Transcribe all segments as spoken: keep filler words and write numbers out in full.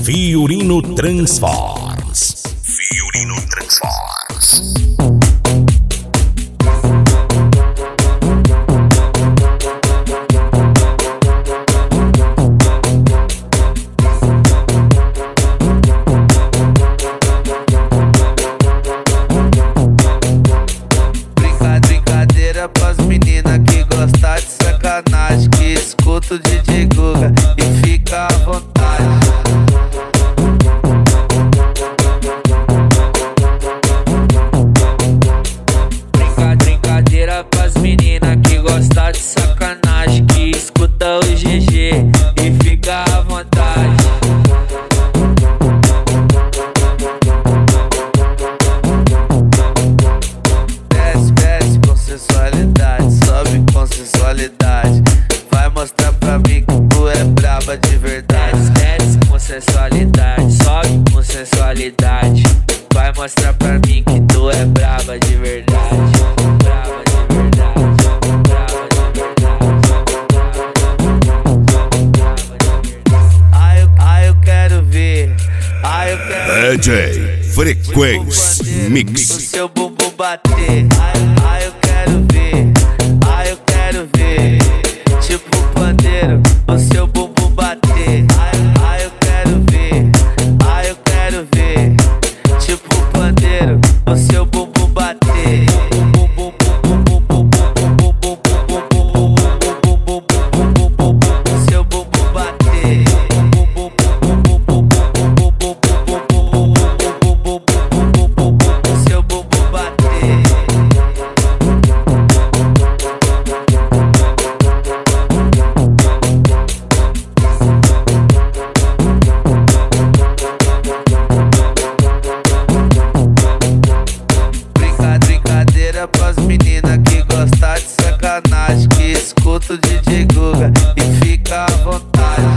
Fiorino Transforms. Fiorino Transforms. Brincadeira pras meninas que gostam de sacanagem, que escuta o D J Guga e fica à vontade. Brincadeira pras meninas que gostam de sacanagem, que escuta o G G e fica à vontade. Desce, desce com sensualidade, sobe com sensualidade. Vai mostrar pra mim que tu é braba de verdade. Desce com sensualidade, sobe com sensualidade. Vai mostrar pra mim que tu é braba de verdade. Braba de verdade, braba de verdade. Ai, eu, ai, eu quero ver. Ai, eu quero D J Frequência Mix. o seu bumbum bater. Ai, ai, eu quero ver. Ai, eu quero ver. Tipo pandeiro, o seu bumbum bater. Ai, ai, eu quero ver. Ai, eu quero ver. Tipo pandeiro, o seu bumbum bater. O seu bumbum bater. O seu bumbum bater. Brincadeira pras meninas que gostam de sacanagem, que escuta o D J Guga e fica à vontade.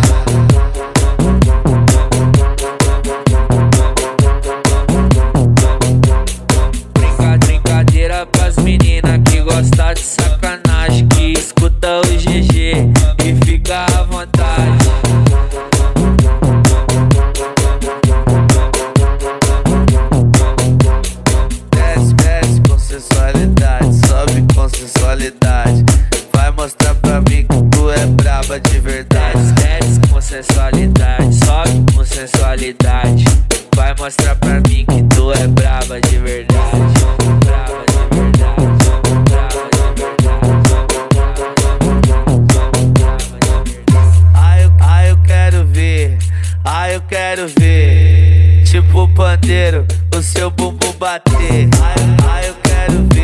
Brincadeira pras meninas que gostam de sacanagem, que escuta o G G e fica à vontade. Desce, desce com sensualidade, sobe com sensualidade. Vai mostrar pra mim que tu é braba de verdade. Desce com sensualidade, sobe com sensualidade. Vai mostrar pra mim que tu é braba de verdade. Braba de verdade, braba de verdade. Ai, eu, ai, eu quero ver. Ai, eu quero ver. Tipo pandeiro, o seu bumbum bater. Ai, ai, eu quero ver.